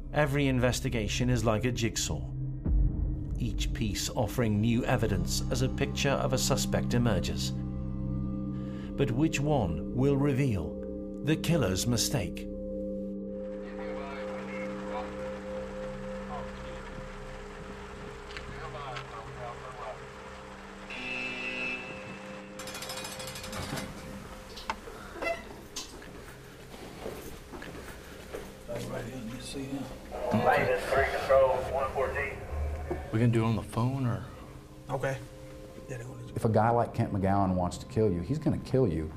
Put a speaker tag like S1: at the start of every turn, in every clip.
S1: Every investigation is like a jigsaw, each piece offering new evidence as a picture of a suspect emerges. But which one will reveal the killer's mistake?
S2: Maintenance 3 Control 114.
S3: We gonna do it on the phone or?
S4: Okay.
S5: If a guy like Kent McGowan wants to kill you, he's going to kill you.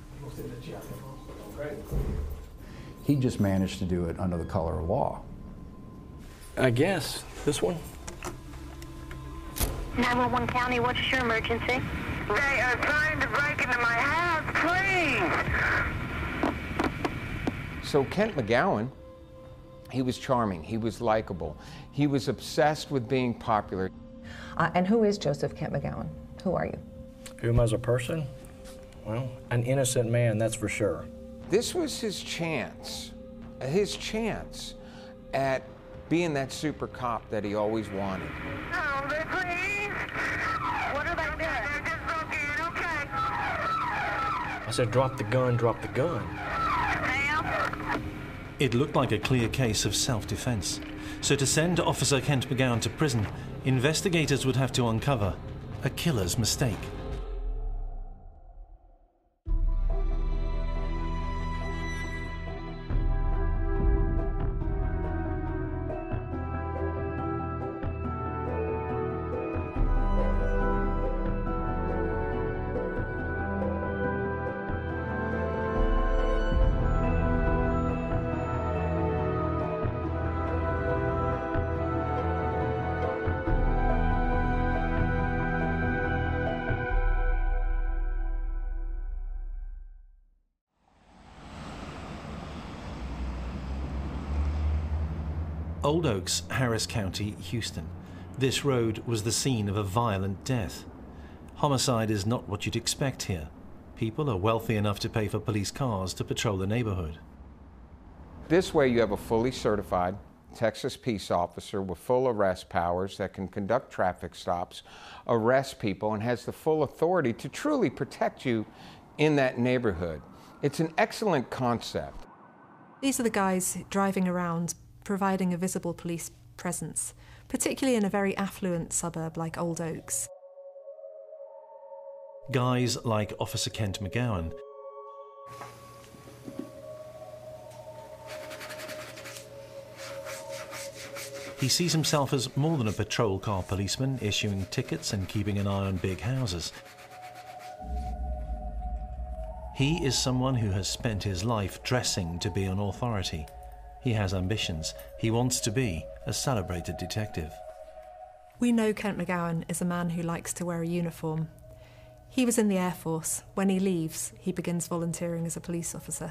S5: He just managed to do it under the color of law.
S3: I guess. This one?
S6: 911 County, what's your emergency?
S2: They are trying to break into my house, please!
S7: So Kent McGowan, he was charming, he was likable, he was obsessed with being popular.
S8: And who is Joseph Kent McGowan? Who are you?
S3: Whom as a person? Well, an innocent man, that's for sure.
S7: This was his chance at being that super cop that he always wanted.
S2: Oh, please! What are they doing? They're just broken, okay?
S3: I said, drop the gun, drop the gun.
S2: Ma'am?
S1: It looked like a clear case of self-defense. So to send Officer Kent McGowan to prison, investigators would have to uncover a killer's mistake. Old Oaks, Harris County, Houston. This road was the scene of a violent death. Homicide is not what you'd expect here. People are wealthy enough to pay for police cars to patrol the neighborhood.
S7: This way you have a fully certified Texas peace officer with full arrest powers that can conduct traffic stops, arrest people, and has the full authority to truly protect you in that neighborhood. It's an excellent concept.
S9: These are the guys driving around, providing a visible police presence, particularly in a very affluent suburb like Old Oaks.
S1: Guys like Officer Kent McGowan. He sees himself as more than a patrol car policeman issuing tickets and keeping an eye on big houses. He is someone who has spent his life dressing to be an authority. He has ambitions. He wants to be a celebrated detective.
S9: We know Kent McGowan is a man who likes to wear a uniform. He was in the Air Force. When he leaves, he begins volunteering as a police officer.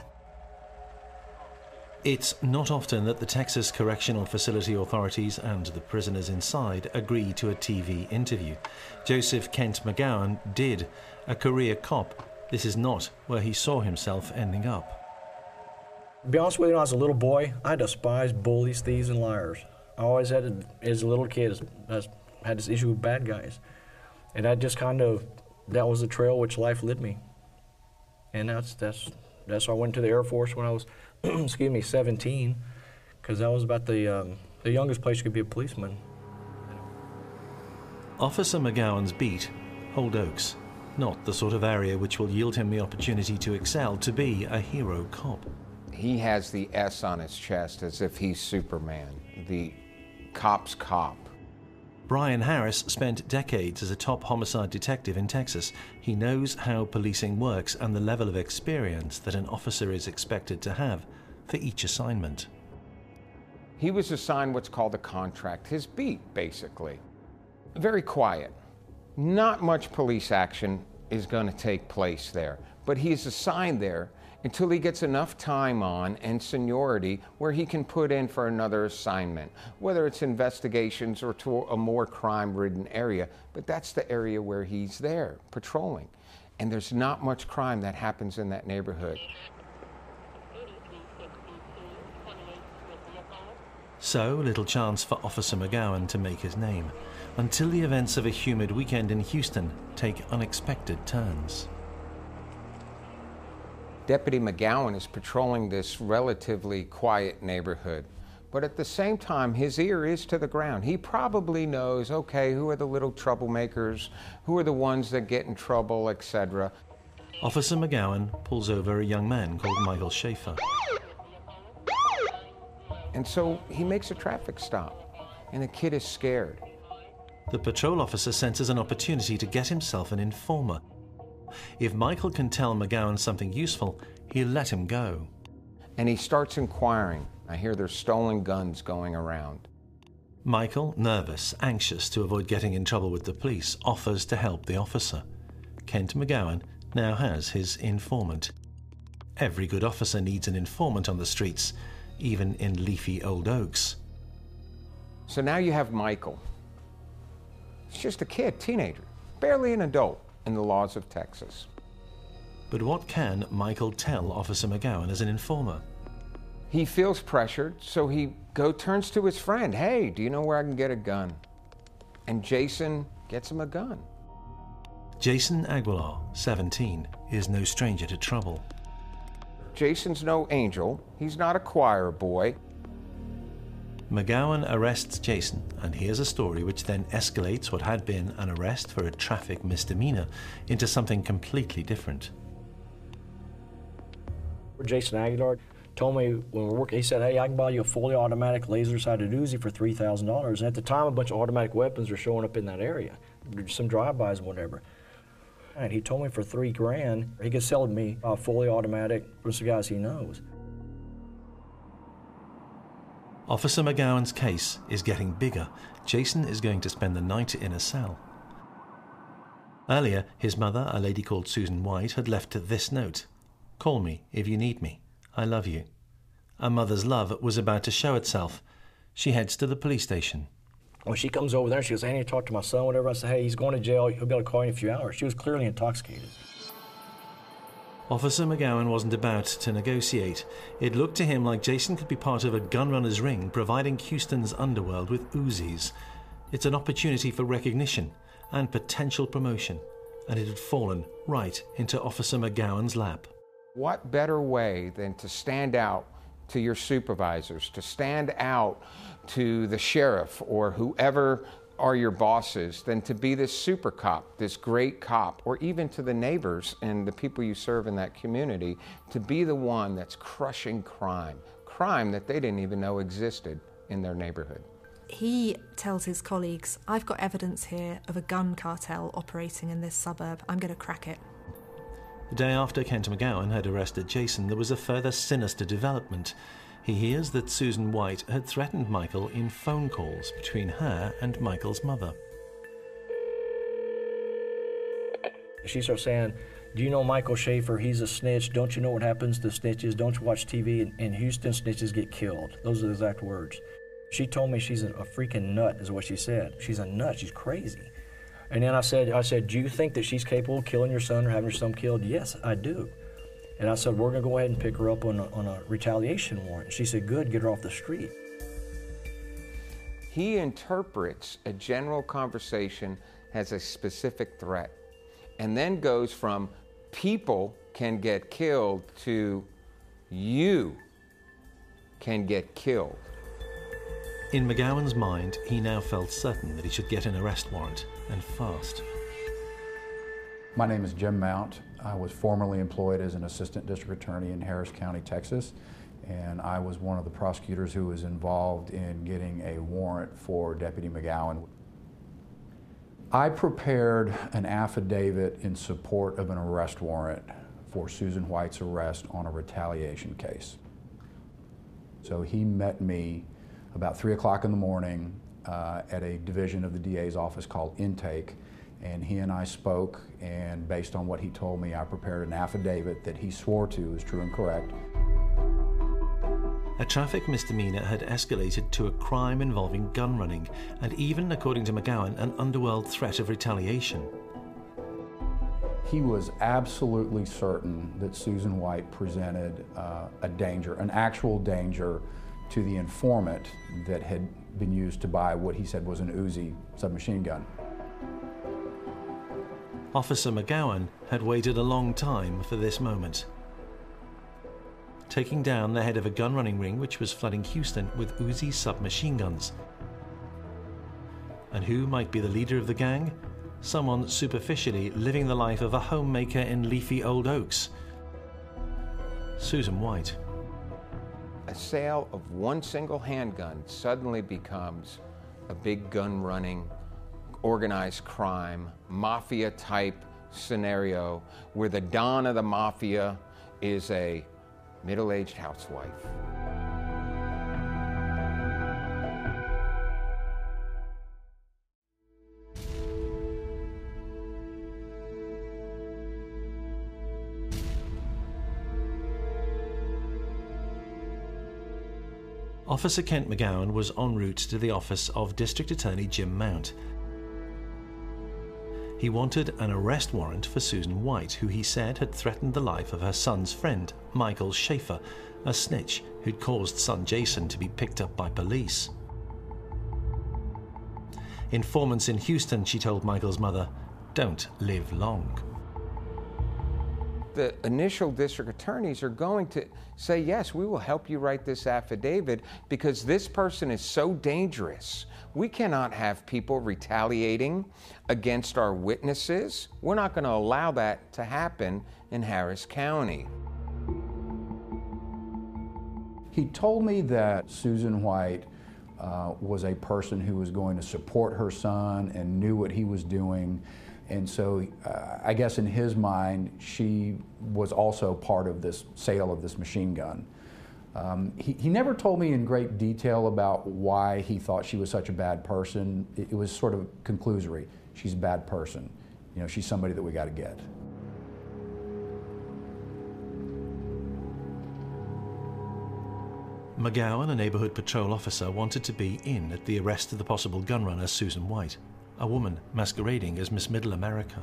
S1: It's not often that the Texas Correctional Facility authorities and the prisoners inside agree to a TV interview. Joseph Kent McGowan did. A career cop. This is not where he saw himself ending up.
S3: To be honest with you, when I was a little boy, I despised bullies, thieves, and liars. I always had, as a little kid, had this issue with bad guys. And I just that was the trail which life led me. And that's why I went to the Air Force when I was, 17, because that was about the youngest place you could be a policeman.
S1: Officer McGowan's beat, Old Oaks, not the sort of area which will yield him the opportunity to excel, to be a hero cop.
S7: He has the S on his chest as if he's Superman, the cop's cop.
S1: Brian Harris spent decades as a top homicide detective in Texas. He knows how policing works and the level of experience that an officer is expected to have for each assignment.
S7: He was assigned what's called a contract, his beat, basically. Very quiet. Not much police action is going to take place there, but he is assigned there until he gets enough time on and seniority where he can put in for another assignment, whether it's investigations or to a more crime-ridden area, but that's the area where he's there, patrolling. And there's not much crime that happens in that neighborhood.
S1: So little chance for Officer McGowan to make his name, until the events of a humid weekend in Houston take unexpected turns.
S7: Deputy McGowan is patrolling this relatively quiet neighborhood, but at the same time, his ear is to the ground. He probably knows, okay, who are the little troublemakers, who are the ones that get in trouble, etc.
S1: Officer McGowan pulls over a young man called Michael Schaefer.
S7: And so he makes a traffic stop, and the kid is scared.
S1: The patrol officer senses an opportunity to get himself an informer. If Michael can tell McGowan something useful, he'll let him go.
S7: And he starts inquiring. I hear there's stolen guns going around.
S1: Michael, nervous, anxious to avoid getting in trouble with the police, offers to help the officer. Kent McGowan now has his informant. Every good officer needs an informant on the streets, even in leafy old oaks.
S7: So now you have Michael. He's just a kid, teenager, barely an adult in the laws of Texas.
S1: But what can Michael tell Officer McGowan as an informer?
S7: He feels pressured, so he turns to his friend. Hey, do you know where I can get a gun? And Jason gets him a gun.
S1: Jason Aguilar, 17, is no stranger to trouble.
S7: Jason's no angel. He's not a choir boy.
S1: McGowan arrests Jason and hears a story which then escalates what had been an arrest for a traffic misdemeanor into something completely different.
S3: Jason Aguilar told me when we were working, he said, hey, I can buy you a fully automatic laser-sighted Uzi for $3,000. And at the time, a bunch of automatic weapons were showing up in that area, some drive-bys and whatever. And he told me for $3,000, he could sell me a fully automatic for some guys he knows.
S1: Officer McGowan's case is getting bigger. Jason is going to spend the night in a cell. Earlier, his mother, a lady called Susan White, had left this note. Call me if you need me. I love you. A mother's love was about to show itself. She heads to the police station.
S3: When she comes over there, she goes, hey, I need to talk to my son, whatever. I said, hey, he's going to jail. He'll be able to call you in a few hours. She was clearly intoxicated.
S1: Officer McGowan wasn't about to negotiate. It looked to him like Jason could be part of a gunrunner's ring, providing Houston's underworld with Uzis. It's an opportunity for recognition and potential promotion, and it had fallen right into Officer McGowan's lap.
S7: What better way than to stand out to your supervisors, to stand out to the sheriff or whoever are your bosses, than to be this super cop, this great cop, or even to the neighbors and the people you serve in that community, to be the one that's crushing crime that they didn't even know existed in their neighborhood.
S9: He tells his colleagues, I've got evidence here of a gun cartel operating in this suburb. I'm going to crack it.
S1: The day after Kent McGowan had arrested Jason, there was a further sinister development. He hears that Susan White had threatened Michael in phone calls between her and Michael's mother.
S3: She starts saying, do you know Michael Schaefer? He's a snitch. Don't you know what happens to snitches? Don't you watch TV? In Houston, snitches get killed. Those are the exact words. She told me she's a freaking nut, is what she said. She's a nut. She's crazy. And then I said, do you think that she's capable of killing your son or having your son killed? Yes, I do. And I said, we're going to go ahead and pick her up on a retaliation warrant. She said, good, get her off the street.
S7: He interprets a general conversation as a specific threat, and then goes from people can get killed to you can get killed.
S1: In McGowan's mind, he now felt certain that he should get an arrest warrant, and fast.
S5: My name is Jim Mount. I was formerly employed as an assistant district attorney in Harris County, Texas, and I was one of the prosecutors who was involved in getting a warrant for Deputy McGowan. I prepared an affidavit in support of an arrest warrant for Susan White's arrest on a retaliation case. So he met me about 3 o'clock in the morning at a division of the DA's office called Intake, and he and I spoke, and based on what he told me, I prepared an affidavit that he swore to is true and correct.
S1: A traffic misdemeanor had escalated to a crime involving gun running, and even, according to McGowan, an underworld threat of retaliation.
S5: He was absolutely certain that Susan White presented a danger, an actual danger to the informant that had been used to buy what he said was an Uzi submachine gun.
S1: Officer McGowan had waited a long time for this moment. Taking down the head of a gun running ring which was flooding Houston with Uzi submachine guns. And who might be the leader of the gang? Someone superficially living the life of a homemaker in leafy Old Oaks. Susan White.
S7: A sale of one single handgun suddenly becomes a big gun running, organized crime, mafia type scenario where the Don of the mafia is a middle-aged housewife.
S1: Officer Kent McGowan was en route to the office of District Attorney Jim Mount. He wanted an arrest warrant for Susan White, who he said had threatened the life of her son's friend, Michael Schaefer, a snitch who'd caused son Jason to be picked up by police. Informants in Houston, she told Michael's mother, don't live long.
S7: The initial district attorneys are going to say, yes, we will help you write this affidavit because this person is so dangerous. We cannot have people retaliating against our witnesses. We're not going to allow that to happen in Harris County.
S5: He told me that Susan White was a person who was going to support her son and knew what he was doing. And so I guess in his mind, she was also part of this sale of this machine gun. He never told me in great detail about why he thought she was such a bad person. It was sort of conclusory. She's a bad person. You know, she's somebody that we got to get.
S1: McGowan, a neighborhood patrol officer, wanted to be in at the arrest of the possible gun runner Susan White, a woman masquerading as Miss Middle America.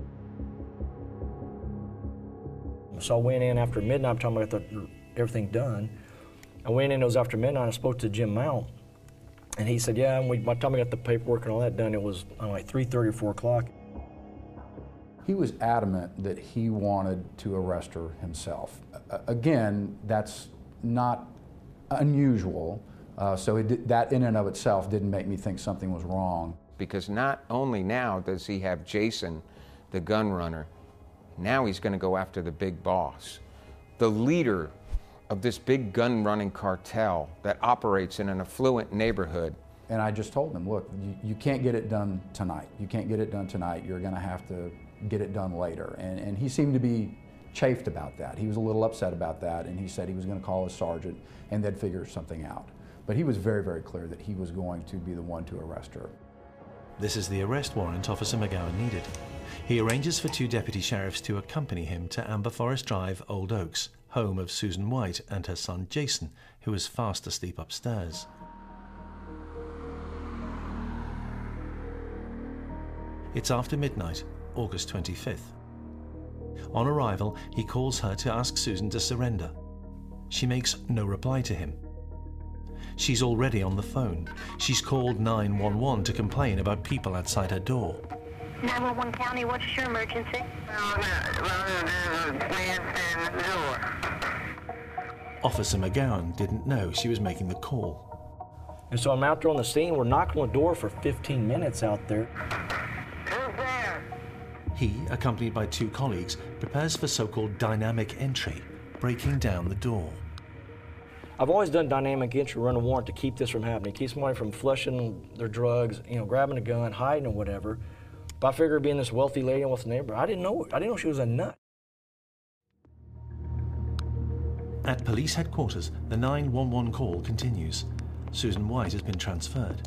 S3: So I went in after midnight, by the time I got everything done. I went in, it was after midnight, I spoke to Jim Mount, and he said, yeah, and by the time I got the paperwork and all that done, it was like 3:30 or 4 o'clock.
S5: He was adamant that he wanted to arrest her himself. Again, that's not unusual, so that in and of itself didn't make me think something was wrong.
S7: Because not only now does he have Jason, the gun runner, now he's going to go after the big boss, the leader of this big gun running cartel that operates in an affluent neighborhood.
S5: And I just told him, look, you can't get it done tonight. You can't get it done tonight. You're going to have to get it done later. And he seemed to be chafed about that. He was a little upset about that, and he said he was going to call his sergeant and they'd figure something out. But he was very, very clear that he was going to be the one to arrest her.
S1: This is the arrest warrant Officer McGowan needed. He arranges for 2 deputy sheriffs to accompany him to Amber Forest Drive, Old Oaks, home of Susan White and her son Jason, who was fast asleep upstairs. It's after midnight, August 25th. On arrival, he calls her to ask Susan to surrender. She makes no reply to him. She's already on the phone. She's called 911 to complain about people outside her door.
S6: 911 County, what's your emergency?
S1: Officer McGowan didn't know she was making the call.
S3: And so I'm out there on the scene. We're knocking on the door for 15 minutes out there.
S2: Who's there?
S1: He, accompanied by 2 colleagues, prepares for so-called dynamic entry, breaking down the door.
S3: I've always done dynamic entry, run a warrant to keep this from happening, keep somebody from flushing their drugs, grabbing a gun, hiding or whatever. But I figured being this wealthy lady in West Neighborhood, I didn't know she was a nut.
S1: At police headquarters, the 911 call continues. Susan White has been transferred.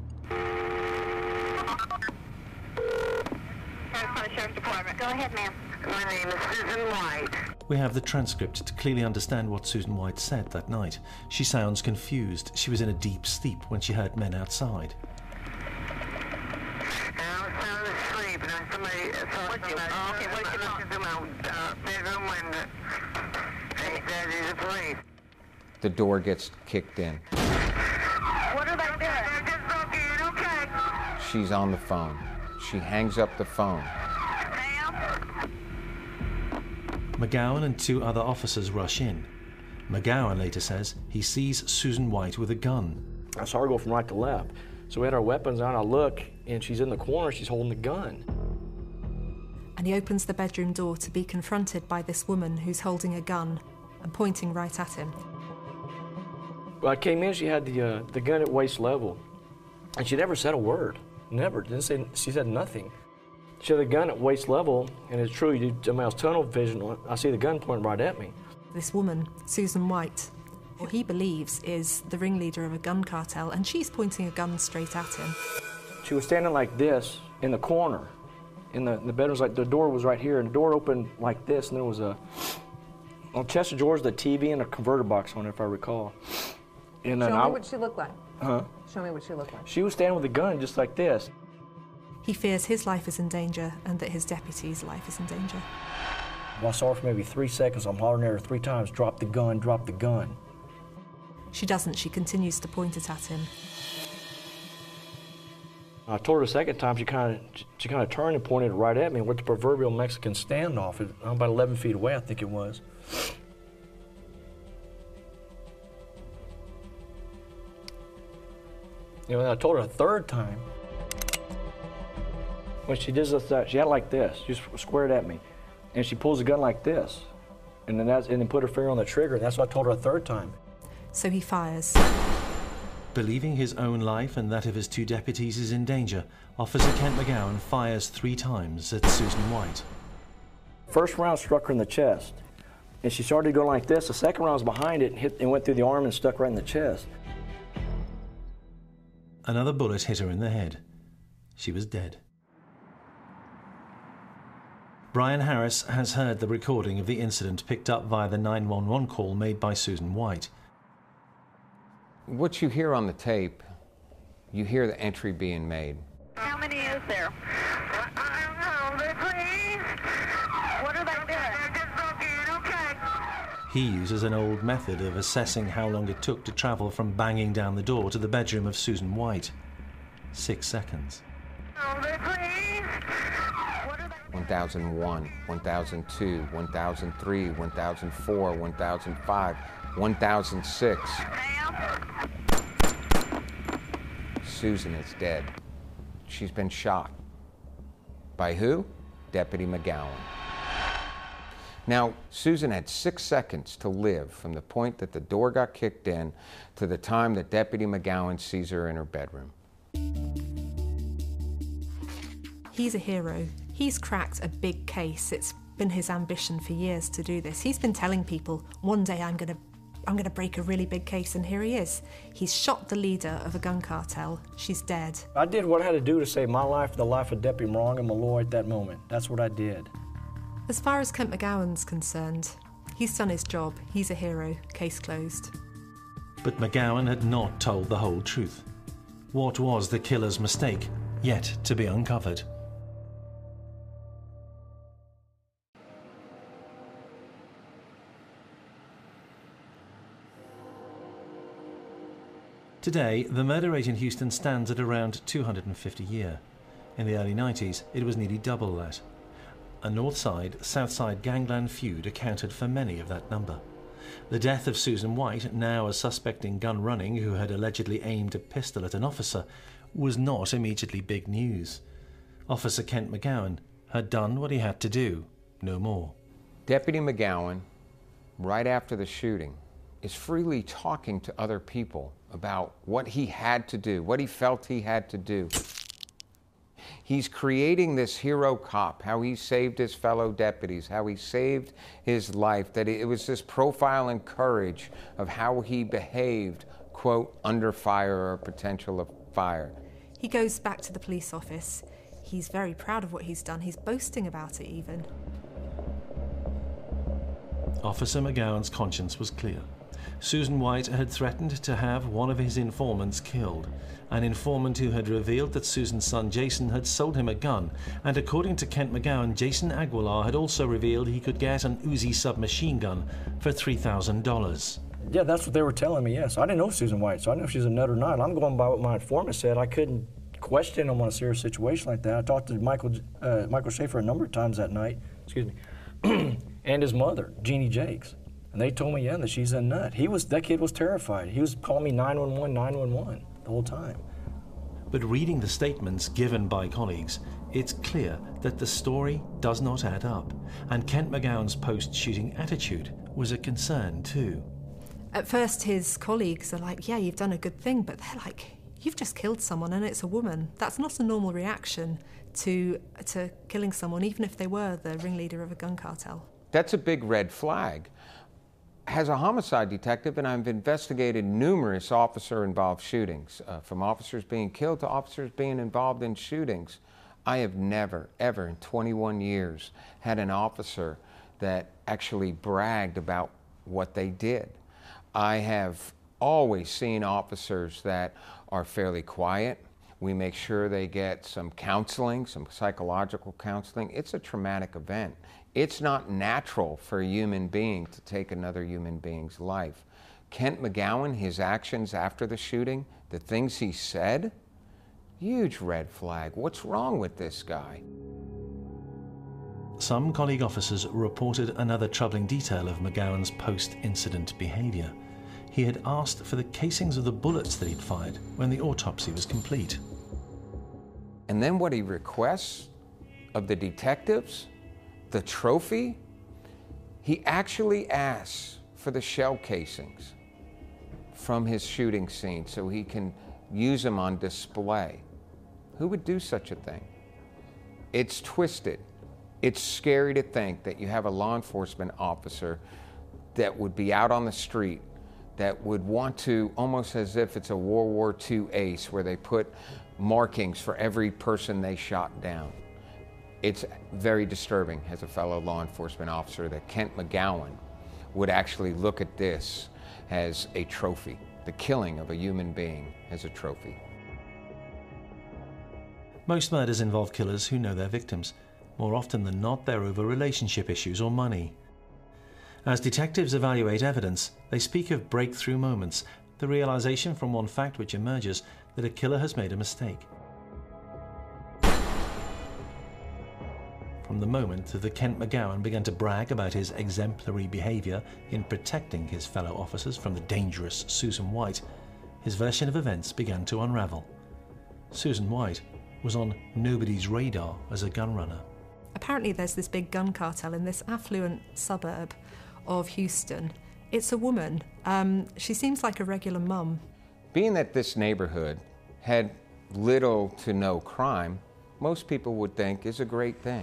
S6: Sheriff's Department. Go ahead, ma'am.
S2: My name is Susan White.
S1: We have the transcript to clearly understand what Susan White said that night. She sounds confused. She was in a deep sleep when she heard men outside.
S2: I was sound asleep, and somebody saw somebody looking through my bedroom window. They said he's the police.
S7: the door gets kicked in.
S2: What are they doing? They're just broke in, okay.
S7: She's on the phone. She hangs up the phone.
S2: Ma'am?
S1: McGowan and 2 other officers rush in. McGowan later says he sees Susan White with a gun.
S3: I saw her go from right to left. So we had our weapons on. I look, and she's in the corner. She's holding the gun.
S9: And he opens the bedroom door to be confronted by this woman who's holding a gun and pointing right at him.
S3: When I came in, she had the gun at waist level, and she never said a word. Never. Didn't say. She said nothing. She had the gun at waist level, and it's true. I was tunnel vision. I see the gun pointing right at me.
S9: This woman, Susan White, who he believes is the ringleader of a gun cartel, and she's pointing a gun straight at him.
S3: She was standing like this in the corner. In the bedroom, like the door was right here, and the door opened like this, and there was on chest of drawers, the TV and a converter box on it, if I recall. And
S8: Show me what she looked like.
S3: Huh?
S8: Show me what she looked like.
S3: She was standing with a gun just like this.
S9: He fears his life is in danger and that his deputy's life is in danger.
S3: Well, I saw her for maybe 3 seconds. I'm hollering at her 3 times, drop the gun, drop the gun.
S9: She doesn't. She continues to point it at him.
S3: I told her the second time, she kind of turned and pointed right at me with the proverbial Mexican standoff. I'm about 11 feet away, I think it was. You know, I told her a third time. When she does that, she had it like this, just squared at me, and she pulls the gun like this, and then put her finger on the trigger. That's what I told her a third time.
S9: So he fires.
S1: Believing his own life and that of his 2 deputies is in danger, Officer Kent McGowan fires 3 times at Susan White.
S3: First round struck her in the chest, and she started going like this. The second round was behind it and went through the arm and stuck right in the chest.
S1: Another bullet hit her in the head. She was dead. Brian Harris has heard the recording of the incident picked up via the 911 call made by Susan White.
S7: What you hear on the tape, you hear the entry being made.
S2: How many is there? I don't know. Please? What are they doing? They're just broke in, okay.
S1: He uses an old method of assessing how long it took to travel from banging down the door to the bedroom of Susan White. 6 seconds.
S2: Please?
S7: 1001, 1002, 1003, 1004, 1005, 1006. Susan is dead. She's been shot. By who? Deputy McGowan. Now, Susan had 6 seconds to live from the point that the door got kicked in to the time that Deputy McGowan sees her in her bedroom.
S9: He's a hero. He's cracked a big case. It's been his ambition for years to do this. He's been telling people, one day I'm going to break a really big case, and here he is. He's shot the leader of a gun cartel. She's dead.
S3: I did what I had to do to save my life and the life of Deputy Morongo Malloy at that moment. That's what I did.
S9: As far as Kent McGowan's concerned, he's done his job. He's a hero. Case closed.
S1: But McGowan had not told the whole truth. What was the killer's mistake, yet to be uncovered? Today, the murder rate in Houston stands at around 250 a year. In the early 90s, it was nearly double that. A North Side-South Side gangland feud accounted for many of that number. The death of Susan White, now a suspect in gun running who had allegedly aimed a pistol at an officer, was not immediately big news. Officer Kent McGowan had done what he had to do, no more.
S7: Deputy McGowan, right after the shooting, is freely talking to other people about what he had to do, what he felt he had to do. He's creating this hero cop, how he saved his fellow deputies, how he saved his life, that it was this profile and courage of how he behaved, quote, under fire or potential of fire.
S9: He goes back to the police office. He's very proud of what he's done. He's boasting about it even.
S1: Officer McGowan's conscience was clear. Susan White had threatened to have one of his informants killed, an informant who had revealed that Susan's son Jason had sold him a gun, and according to Kent McGowan, Jason Aguilar had also revealed he could get an Uzi submachine gun for $3,000.
S3: Yeah, that's what they were telling me, yes. I didn't know Susan White, so I didn't know if she's a nut or not. I'm going by what my informant said. I couldn't question him on a serious situation like that. I talked to Michael Schaefer a number of times that night, excuse me, and his mother, Jeannie Jakes. And they told me, yeah, that she's a nut. That kid was terrified. He was calling me 911, 911 the whole time.
S1: But reading the statements given by colleagues, it's clear that the story does not add up, and Kent McGowan's post-shooting attitude was a concern too.
S9: At first, his colleagues are like, yeah, you've done a good thing, but they're like, you've just killed someone and it's a woman. That's not a normal reaction to killing someone, even if they were the ringleader of a gun cartel.
S7: That's a big red flag. As a homicide detective, and I've investigated numerous officer-involved shootings, from officers being killed to officers being involved in shootings, I have never, ever in 21 years had an officer that actually bragged about what they did. I have always seen officers that are fairly quiet. We make sure they get some counseling, some psychological counseling. It's a traumatic event. It's not natural for a human being to take another human being's life. Kent McGowan, his actions after the shooting, the things he said, huge red flag. What's wrong with this guy?
S1: Some colleague officers reported another troubling detail of McGowan's post-incident behaviour. He had asked for the casings of the bullets that he'd fired when the autopsy was complete.
S7: And then what he requests of the detectives, the trophy, he actually asks for the shell casings from his shooting scene so he can use them on display. Who would do such a thing? It's twisted. It's scary to think that you have a law enforcement officer that would be out on the street that would want to, almost as if it's a World War II ace, where they put markings for every person they shot down. It's very disturbing as a fellow law enforcement officer that Kent McGowan would actually look at this as a trophy, the killing of a human being as a trophy.
S1: Most murders involve killers who know their victims. More often than not, they're over relationship issues or money. As detectives evaluate evidence, they speak of breakthrough moments, the realization from one fact which emerges that a killer has made a mistake. From the moment that Kent McGowan began to brag about his exemplary behaviour in protecting his fellow officers from the dangerous Susan White, his version of events began to unravel. Susan White was on nobody's radar as a gun runner.
S9: Apparently there's this big gun cartel in this affluent suburb of Houston. It's a woman. She seems like a regular mum.
S7: Being that this neighborhood had little to no crime, most people would think is a great thing.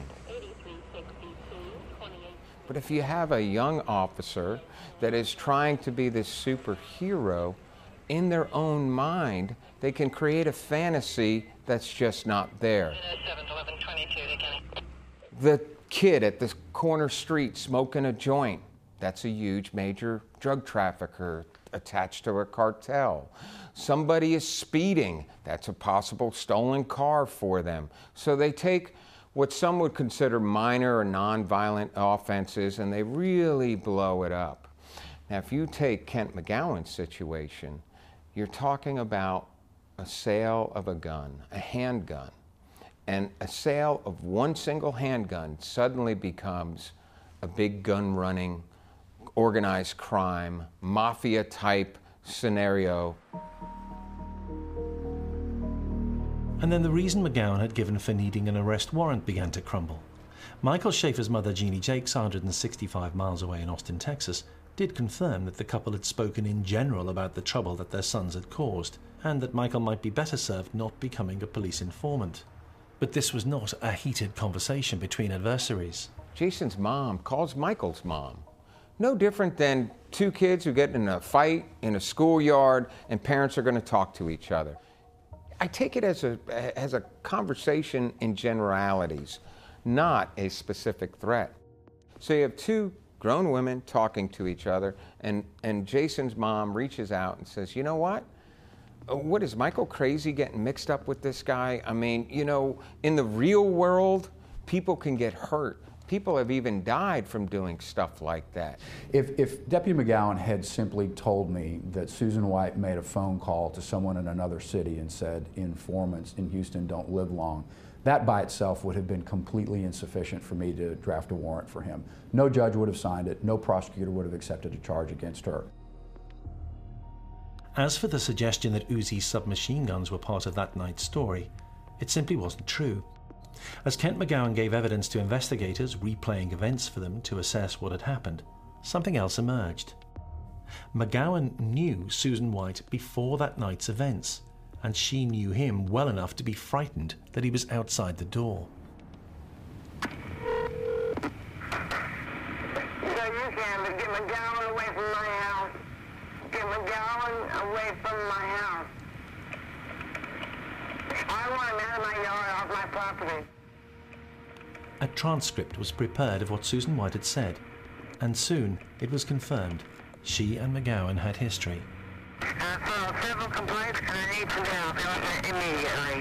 S7: But if you have a young officer that is trying to be this superhero, in their own mind, they can create a fantasy that's just not there. The kid at the corner street smoking a joint, that's a huge major drug trafficker attached to a cartel. Somebody is speeding, that's a possible stolen car for them. So they take what some would consider minor or non-violent offenses and they really blow it up. Now, if you take Kent McGowan's situation, you're talking about a sale of a gun, a handgun. And a sale of one single handgun suddenly becomes a big gun running, organized crime, mafia type scenario.
S1: And then the reason McGowan had given for needing an arrest warrant began to crumble. Michael Schaefer's mother, Jeannie Jakes, 165 miles away in Austin, Texas, did confirm that the couple had spoken in general about the trouble that their sons had caused, and that Michael might be better served not becoming a police informant. But this was not a heated conversation between adversaries.
S7: Jason's mom calls Michael's mom. No different than two kids who get in a fight in a schoolyard and parents are going to talk to each other. I take it as a conversation in generalities, not a specific threat. So you have two grown women talking to each other, and Jason's mom reaches out and says, you know what? What is Michael crazy getting mixed up with this guy? I mean, you know, in the real world, people can get hurt People have even died from doing stuff like that.
S5: If Deputy McGowan had simply told me that Susan White made a phone call to someone in another city and said, informants in Houston don't live long, that by itself would have been completely insufficient for me to draft a warrant for him. No judge would have signed it, no prosecutor would have accepted a charge against her.
S1: As for the suggestion that Uzi's submachine guns were part of that night's story, it simply wasn't true. As Kent McGowan gave evidence to investigators, replaying events for them to assess what had happened, something else emerged. McGowan knew Susan White before that night's events, and she knew him well enough to be frightened that he was outside the door.
S2: So you can get McGowan away from my house. Get McGowan away from my house. I want him out of my yard, off my property.
S1: A transcript was prepared of what Susan White had said, and soon it was confirmed she and McGowan had history.
S2: I filed several complaints and I need some help immediately.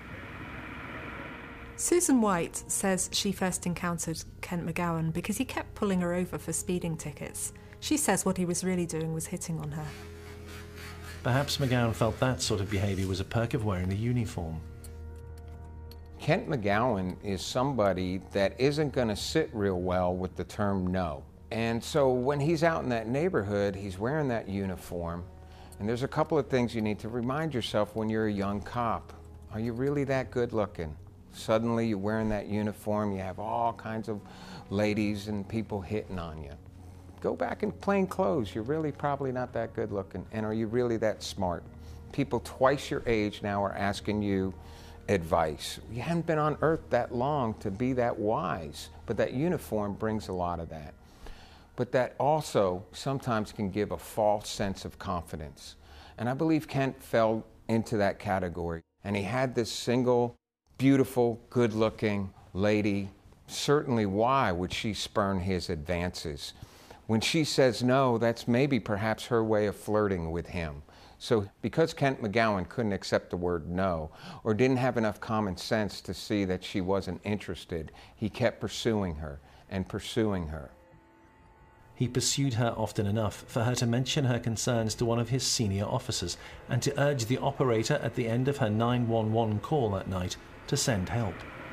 S9: Susan White says she first encountered Kent McGowan because he kept pulling her over for speeding tickets. She says what he was really doing was hitting on her.
S1: Perhaps McGowan felt that sort of behaviour was a perk of wearing the uniform.
S7: Kent McGowan is somebody that isn't going to sit real well with the term no. And so when he's out in that neighborhood, he's wearing that uniform. And there's a couple of things you need to remind yourself when you're a young cop. Are you really that good looking? Suddenly you're wearing that uniform, you have all kinds of ladies and people hitting on you. Go back in plain clothes, you're really probably not that good looking. And are you really that smart? People twice your age now are asking you advice. You haven't been on earth that long to be that wise, but that uniform brings a lot of that. But that also sometimes can give a false sense of confidence. And I believe Kent fell into that category. And he had this single, beautiful, good-looking lady. Certainly why would she spurn his advances? When she says no, that's maybe perhaps her way of flirting with him. So because Kent McGowan couldn't accept the word no, or didn't have enough common sense to see that she wasn't interested, he kept pursuing her and pursuing her.
S1: He pursued her often enough for her to mention her concerns to one of his senior officers and to urge the operator at the end of her 911 call that night to send help.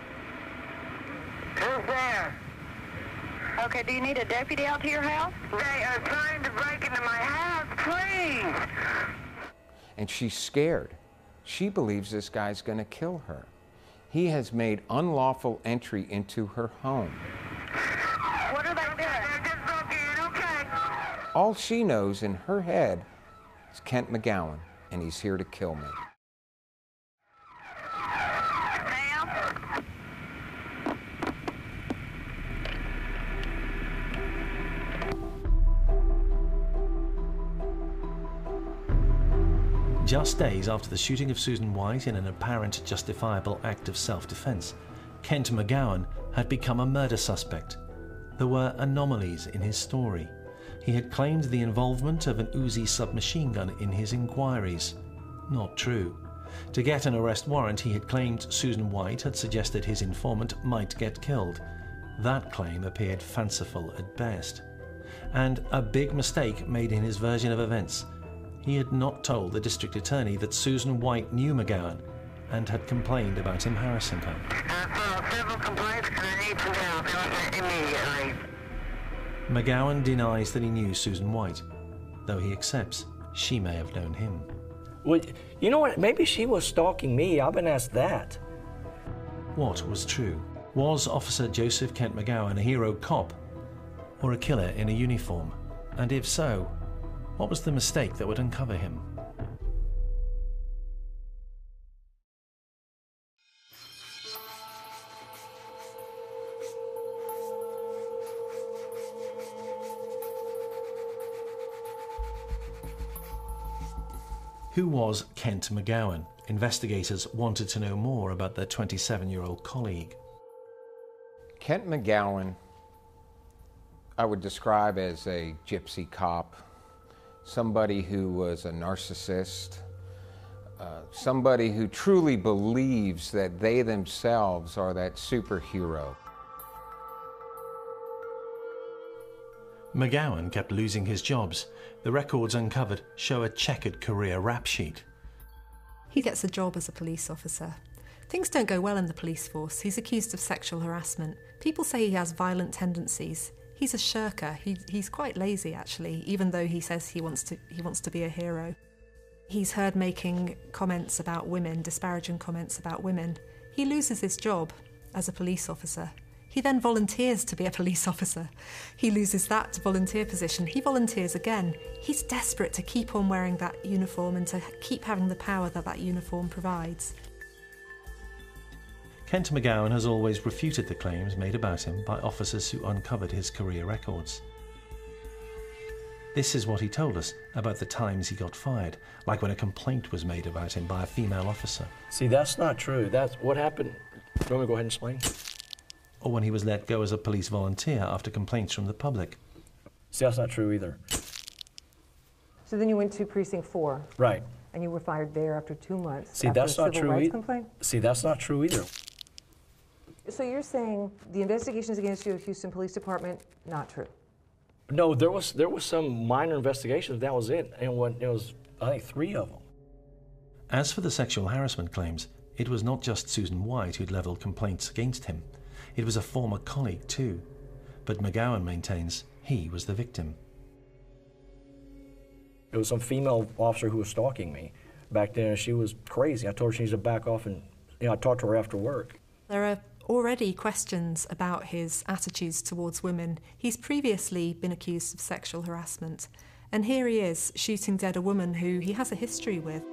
S2: Who's there?
S6: Okay, do you need a deputy out to your house?
S2: They are trying to break into my house, please.
S7: And she's scared. She believes this guy's going to kill her. He has made unlawful entry into her home.
S6: What are they doing?
S2: They're just broken in, okay.
S7: All she knows in her head is Kent McGowan, and he's here to kill me.
S6: Ma'am?
S1: Just days after the shooting of Susan White in an apparent justifiable act of self-defense, Kent McGowan had become a murder suspect. There were anomalies in his story. He had claimed the involvement of an Uzi submachine gun in his inquiries. Not true. To get an arrest warrant, he had claimed Susan White had suggested his informant might get killed. That claim appeared fanciful at best. And a big mistake made in his version of events. He had not told the district attorney that Susan White knew McGowan and had complained about him harassing her.
S2: I filed several complaints and I need some help immediately.
S1: McGowan denies that he knew Susan White, though he accepts she may have known him.
S3: Well, you know what? Maybe she was stalking me. I've been asked that.
S1: What was true? Was Officer Joseph Kent McGowan a hero cop or a killer in a uniform? And if so, what was the mistake that would uncover him? Who was Kent McGowan? Investigators wanted to know more about their 27-year-old colleague.
S7: Kent McGowan, I would describe as a gypsy cop, somebody who was a narcissist, somebody who truly believes that they themselves are that superhero.
S1: McGowan kept losing his jobs. The records uncovered show a checkered career rap sheet.
S9: He gets a job as a police officer. Things don't go well in the police force. He's accused of sexual harassment. People say he has violent tendencies. He's a shirker. He's quite lazy, actually, even though he says he wants to be a hero. He's heard making comments about women, disparaging comments about women. He loses his job as a police officer. He then volunteers to be a police officer. He loses that volunteer position. He volunteers again. He's desperate to keep on wearing that uniform and to keep having the power that uniform provides.
S1: Kent McGowan has always refuted the claims made about him by officers who uncovered his career records. This is what he told us about the times he got fired, like when a complaint was made about him by a female officer.
S3: See, that's not true. That's what happened. Do you want me to go ahead and explain?
S1: Or when he was let go as a police volunteer after complaints from the public.
S3: See, that's not true either.
S4: So then you went to Precinct 4.
S3: Right.
S4: And you were fired there after 2 months.
S3: See,
S4: after
S3: that's
S4: a
S3: not
S4: civil
S3: true
S4: rights
S3: either.
S4: complaint?
S3: See, that's not true either.
S4: So you're saying the investigations against you at Houston Police Department, not true?
S3: No, there was some minor investigations. That was it. And when it was, I think, 3 of them.
S1: As for the sexual harassment claims, it was not just Susan White who'd levelled complaints against him. It was a former colleague too. But McGowan maintains he was the victim.
S3: It was some female officer who was stalking me back then, and she was crazy. I told her she needs to back off, and I talked to her after work.
S9: There are already questions about his attitudes towards women. He's previously been accused of sexual harassment, and here he is shooting dead a woman who he has a history with.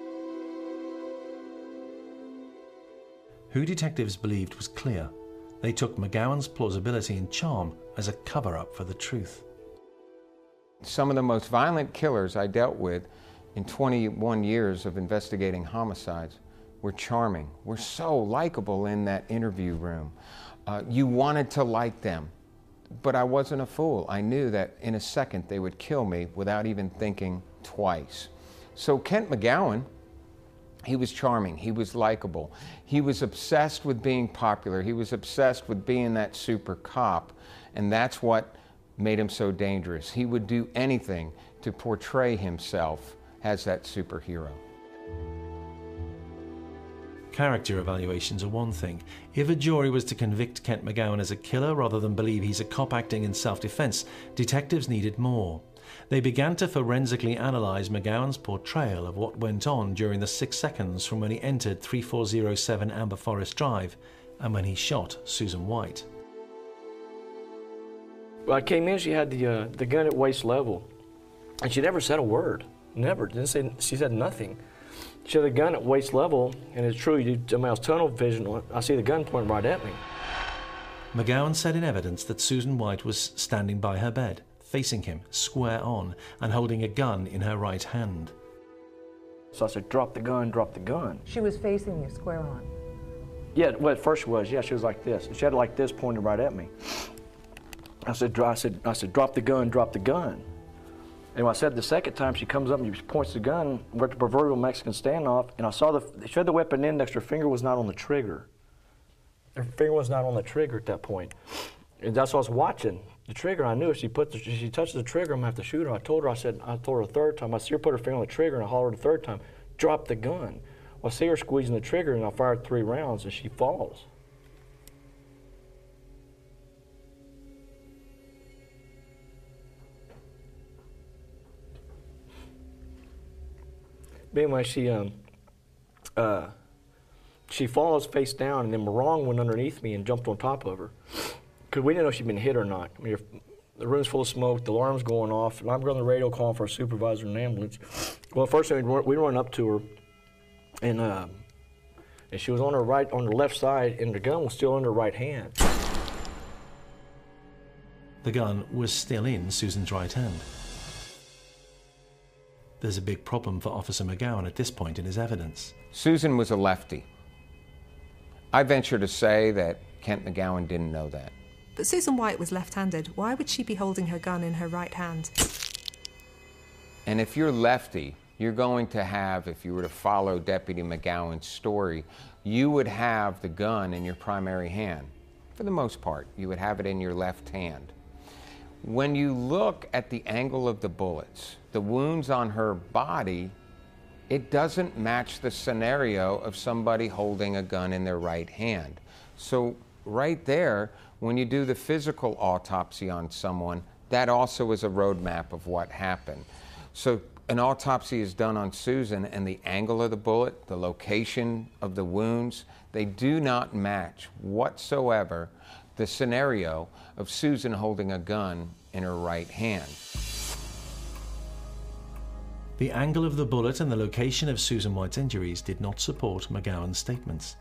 S1: Who detectives believed was clear. They took McGowan's plausibility and charm as a cover-up for the truth.
S7: Some of the most violent killers I dealt with in 21 years of investigating homicides were charming, were so likable in that interview room. You wanted to like them, but I wasn't a fool. I knew that in a second they would kill me without even thinking twice. So Kent McGowan, he was charming, he was likable. He was obsessed with being popular. He was obsessed with being that super cop, and that's what made him so dangerous. He would do anything to portray himself as that superhero.
S1: Character evaluations are one thing. If a jury was to convict Kent McGowan as a killer rather than believe he's a cop acting in self-defense, detectives needed more. They began to forensically analyze McGowan's portrayal of what went on during the 6 seconds from when he entered 3407 Amber Forest Drive and when he shot Susan White.
S3: Well, I came in, she had the gun at waist level, and she never said a word. Never. She said nothing. She had the gun at waist level, and it's true, I was tunnel vision. I see the gun pointing right at me.
S1: McGowan said in evidence that Susan White was standing by her bed, facing him, square on, and holding a gun in her right hand.
S3: So I said, drop the gun, drop the gun.
S4: She was facing you square on?
S3: Yeah, well, at first she was. Yeah, she was like this. She had it like this pointed right at me. I said, drop the gun, drop the gun. And when I said the second time, she comes up and she points the gun. We're at the proverbial Mexican standoff, and I saw she had the weapon index. Her finger was not on the trigger. Her finger was not on the trigger at that point. And that's what I was watching. The trigger, I knew if she touches the trigger, I'm gonna have to shoot her. I told her a third time. I see her put her finger on the trigger, and I hollered a third time, drop the gun. Well, I see her squeezing the trigger, and I fired 3 rounds, and she falls. But anyway, she falls face down, and then Morong went underneath me and jumped on top of her. Because we didn't know if she'd been hit or not. I mean, the room's full of smoke, the alarm's going off, and I'm going on the radio calling for a supervisor and an ambulance. Well, first thing we run up to her, and she was on the left side, and the gun was still in her right hand.
S1: The gun was still in Susan's right hand. There's a big problem for Officer McGowan at this point in his evidence.
S7: Susan was a lefty. I venture to say that Kent McGowan didn't know that.
S9: But Susan White was left-handed. Why would she be holding her gun in her right hand?
S7: And if you're lefty, you're going to have, if you were to follow Deputy McGowan's story, you would have the gun in your primary hand. For the most part, you would have it in your left hand. When you look at the angle of the bullets, the wounds on her body, it doesn't match the scenario of somebody holding a gun in their right hand. So right there, when you do the physical autopsy on someone, that also is a roadmap of what happened. So an autopsy is done on Susan, and the angle of the bullet, the location of the wounds, they do not match whatsoever the scenario of Susan holding a gun in her right hand.
S1: The angle of the bullet and the location of Susan White's injuries did not support McGowan's statements.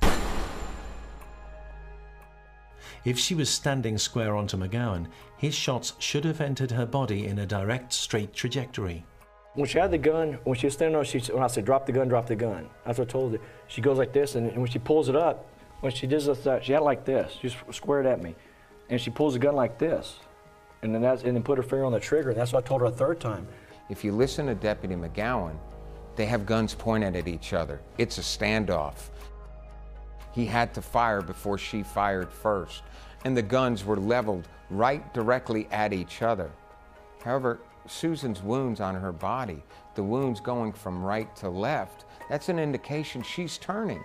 S1: If she was standing square onto McGowan, his shots should have entered her body in a direct, straight trajectory.
S3: When she had the gun, when she was standing there, when I said, drop the gun, drop the gun. That's what I told her. She goes like this, and when she pulls it up, when she does that, she had it like this. She just squared at me. And she pulls the gun like this. And then put her finger on the trigger. That's what I told her a third time.
S7: If you listen to Deputy McGowan, they have guns pointed at each other. It's a standoff. He had to fire before she fired first, and the guns were leveled right directly at each other. However, Susan's wounds on her body, the wounds going from right to left, that's an indication she's turning.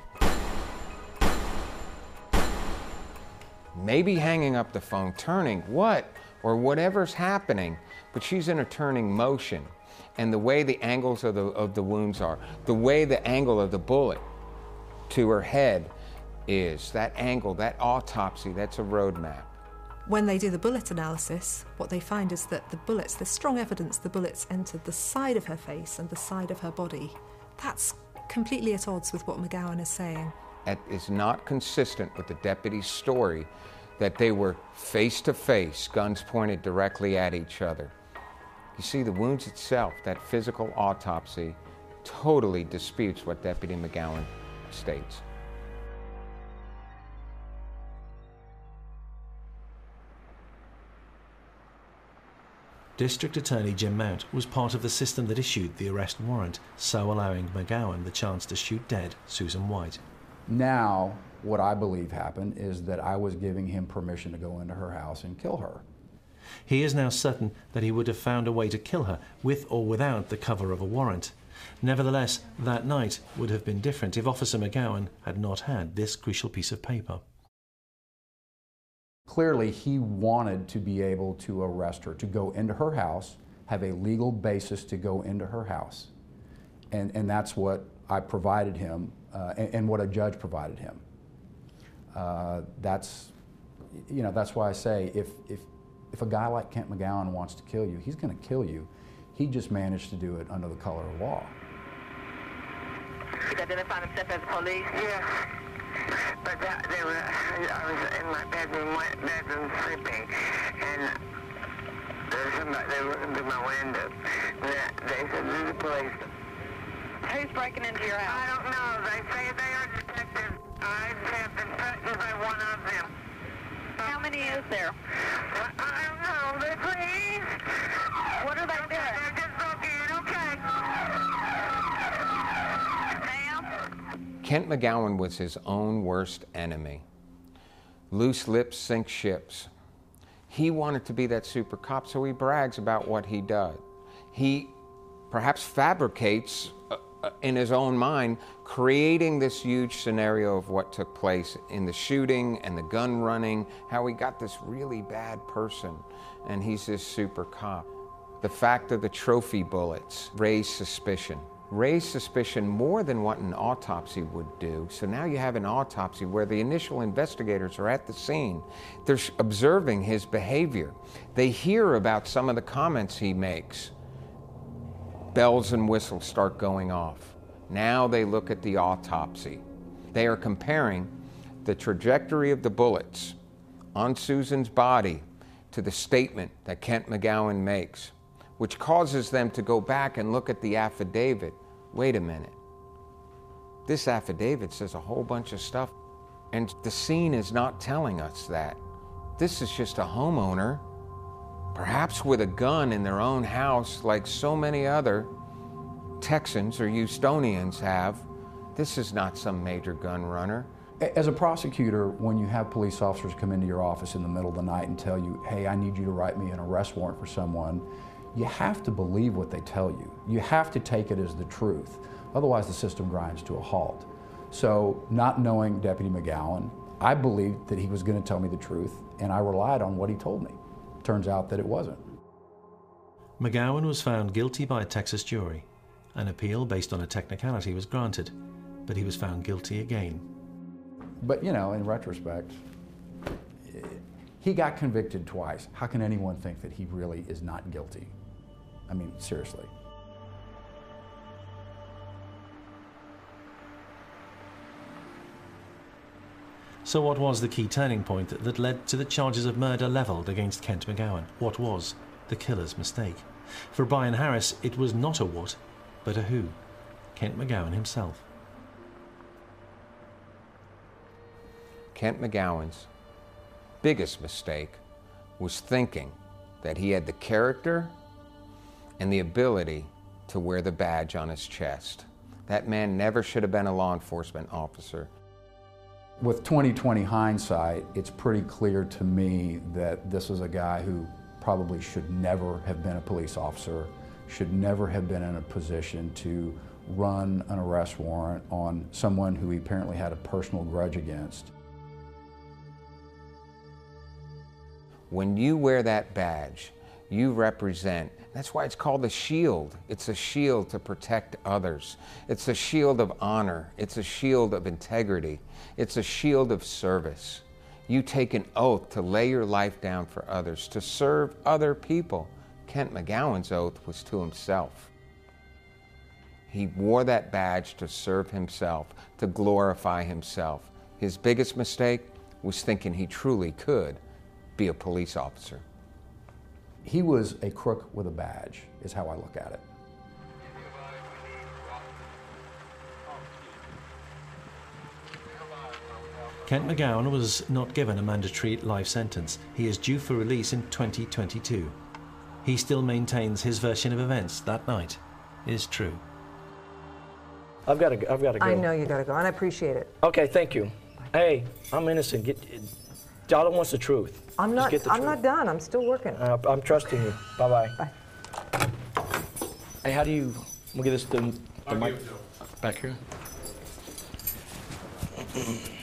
S7: Maybe hanging up the phone, turning, what? Or whatever's happening, but she's in a turning motion. And the way the angles of the wounds are, the way the angle of the bullet to her head is, that angle, that autopsy, that's a roadmap.
S9: When they do the bullet analysis, what they find is that the bullets, there's strong evidence the bullets entered the side of her face and the side of her body. That's completely at odds with what McGowan is saying.
S7: It is not consistent with the deputy's story that they were face to face, guns pointed directly at each other. You see, the wounds itself, that physical autopsy, totally disputes what Deputy McGowan states.
S1: District Attorney Jim Mount was part of the system that issued the arrest warrant, so allowing McGowan the chance to shoot dead Susan White.
S5: Now, what I believe happened is that I was giving him permission to go into her house and kill her.
S1: He is now certain that he would have found a way to kill her, with or without the cover of a warrant. Nevertheless, that night would have been different if Officer McGowan had not had this crucial piece of paper.
S5: Clearly, he wanted to be able to arrest her, to go into her house, have a legal basis to go into her house. And that's what I provided him, and what a judge provided him. That's why I say if a guy like Kent McGowan wants to kill you, he's going to kill you. He just managed to do it under the color of law.
S2: Did they identify himself as police? Yeah. But I was in my bedroom sleeping, and there was somebody, they were looking through my window. They said, this is the police.
S6: Who's breaking into your house?
S2: I don't know. They say they are detectives. I have been touched by one of them.
S6: How many is there?
S2: I don't know. They please.
S6: What are they doing?
S2: They're just looking, okay.
S6: Ma'am?
S7: Kent McGowan was his own worst enemy. Loose lips sink ships. He wanted to be that super cop, so he brags about what he does. He perhaps fabricates in his own mind, creating this huge scenario of what took place in the shooting and the gun running, how he got this really bad person, and he's this super cop. The fact of the trophy bullets raised suspicion more than what an autopsy would do. So now you have an autopsy where the initial investigators are at the scene. They're observing his behavior. They hear about some of the comments he makes. Bells and whistles start going off. Now they look at the autopsy. They are comparing the trajectory of the bullets on Susan's body to the statement that Kent McGowan makes, which causes them to go back and look at the affidavit. Wait a minute. This affidavit says a whole bunch of stuff, and the scene is not telling us that. This is just a homeowner, perhaps with a gun in their own house like so many other Texans or Houstonians have. This is not some major gun runner.
S5: As a prosecutor, when you have police officers come into your office in the middle of the night and tell you, hey, I need you to write me an arrest warrant for someone, you have to believe what they tell you. You have to take it as the truth. Otherwise, the system grinds to a halt. So, not knowing Deputy McGowan, I believed that he was going to tell me the truth, and I relied on what he told me. Turns out that it wasn't.
S1: McGowan was found guilty by a Texas jury. An appeal based on a technicality was granted, but he was found guilty again.
S5: But, you know, in retrospect, he got convicted twice. How can anyone think that he really is not guilty? I mean, seriously.
S1: So what was the key turning point that led to the charges of murder levelled against Kent McGowan? What was the killer's mistake? For Brian Harris, it was not a what, but a who. Kent McGowan himself.
S7: Kent McGowan's biggest mistake was thinking that he had the character and the ability to wear the badge on his chest. That man never should have been a law enforcement officer.
S5: With 20/20 hindsight, it's pretty clear to me that this is a guy who probably should never have been a police officer, should never have been in a position to run an arrest warrant on someone who he apparently had a personal grudge against.
S7: When you wear that badge, you represent, that's why it's called a shield. It's a shield to protect others. It's a shield of honor. It's a shield of integrity. It's a shield of service. You take an oath to lay your life down for others, to serve other people. Kent McGowan's oath was to himself. He wore that badge to serve himself, to glorify himself. His biggest mistake was thinking he truly could be a police officer.
S5: He was a crook with a badge, is how I look at it.
S1: Kent McGowan was not given a mandatory life sentence. He is due for release in 2022. He still maintains his version of events that night is true.
S3: I've got to go.
S4: I know you got to go, and I appreciate it.
S3: Okay, thank you. Hey, I'm innocent. Donna wants the truth.
S4: I'm not done. I'm still working.
S3: I'm trusting you. Bye-bye.
S4: Bye.
S3: Hey, how do you... We'll get this the mic back here.